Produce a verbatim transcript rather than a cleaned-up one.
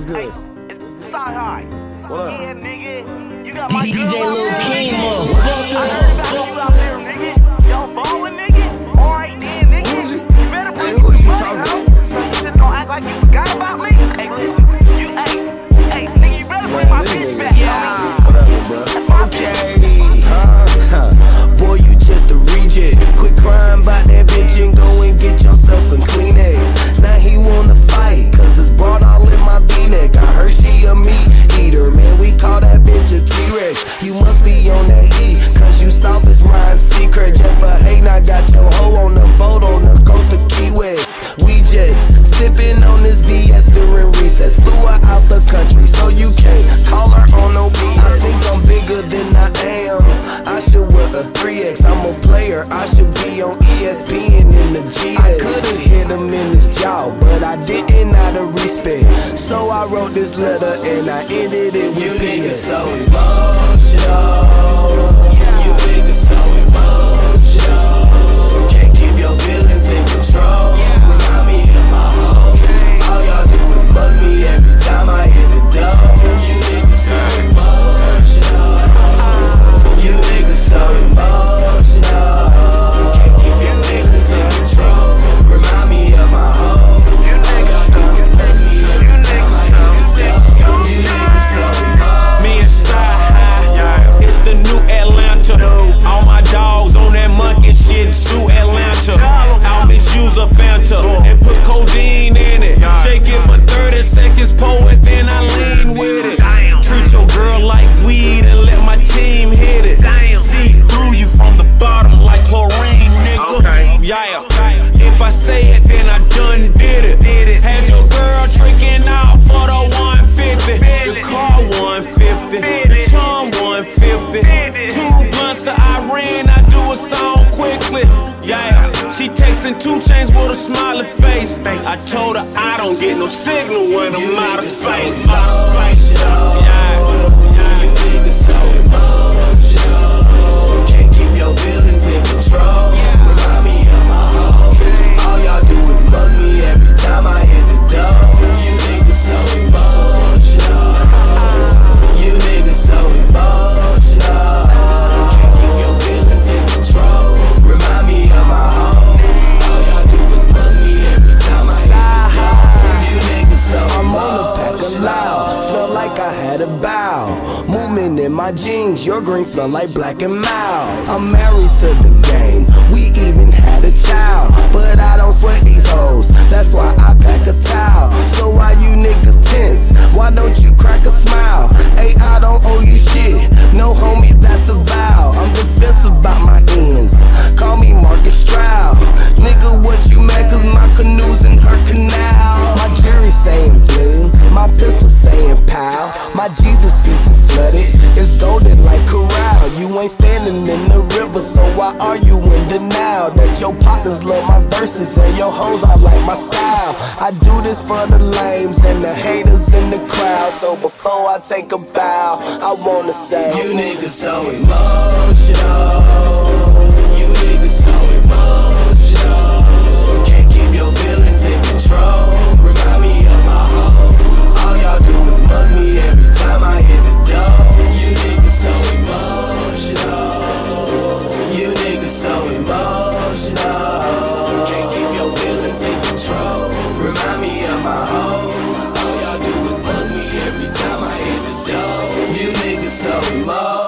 What's good? It's Sci-High. What up? Yeah, nigga. You got my D J Lil King, I motherfucker. heard about you out there, nigga. Y'all ballin', nigga? Alright then, nigga. Who is you? You better bring Hey, me who is some you money, talking huh? You just gonna act like you forgot about me? Hey, listen. You, hey, hey, nigga, you better bring my Man, bitch nigga. back, homie. Whatever, bro. Okay, huh, huh. Boy, you just a reject. Quit crying about that bitch and go and get yourself some Kleenex. Now he wanna fight, cause it's brought all in my V-neck. I heard she a meat eater, man, we call that bitch a T-Rex. You must be on that E, cause you soft as Ryan Seacrest. Just for hating, I got your hoe on the boat on the coast of Key West. We just sipping on this V S during recess. Flew her out the country, so you can't call her on no B S. I think I'm bigger than I am. I should wear a three X. I'm a player, I should be on E S P N in the G S. I could've hit him in his jaw, but I didn't out of respect. So I wrote this letter and I ended it with you niggas so emotional. You niggas so emotional. Can't keep your feelings in control. Remind me of my home. All y'all do is bug me every time I hit the door. You niggas so emotional. You niggas so emotional. Can't keep your feelings in control. Remind me of my home. You niggas do is bug me every time I hit the door. You niggas so emotional. Me and Sci-High, it's the new Atlanta. All my dogs on that monkey shit, sue Atlanta. I'll misuse a Fanta and put codeine in it. Shake it for thirty seconds, pour it, then I lean with it. Treat your girl like weed and let my team hit it. See through you from the bottom like chlorine, nigga. Yeah, if I say it, then I done did it. Had your girl tricking out for the one fifty, the car one fifty, the charm one fifty, two blunts of Iran, I do a song quickly. Yeah, she texting two chains with a smiley face. I told her I don't get no signal when I'm out of space. Yeah. You niggas so emotional. Can't keep your feelings in control. Remind me of my home. All y'all do is bug me every time I hit the door. You niggas so emotional. You niggas so emotional. Can't keep your feelings in control. Remind me of my home. All y'all do is bug me every time I hit the door. You niggas so I'm on a pack of loud. Smell like I had a bow. Movement in my jeans, your green smell like black and mild. I'm married to the game, we even had a child. But I don't sweat these hoes, that's why I pack a towel. So why you niggas tense? Why don't you crack a smile? Hey, I don't owe you shit, no homie, that's a vow. I'm defensive about my ends, call me Marcus Stroud. Nigga, what you mad cause my canoe's in her canal? My jury saying bling, my pistol saying pow. My Jesus piece is flooded, it's golden like corral. You ain't standing in the river, so why are you in denial? That your partners love my verses and your hoes I like my style. I do this for the lames and the haters in the crowd. So before I take a bow, I wanna say you niggas so emotional. You niggas so emotional. Can't keep your feelings in control. Remind me of my home. All y'all do is mug me every time I hit the door. You niggas so emotional. You niggas so emotional. Can't keep your feelings in control. Remind me of my home. All y'all do is mug me every time I hit the door. You niggas so emotional.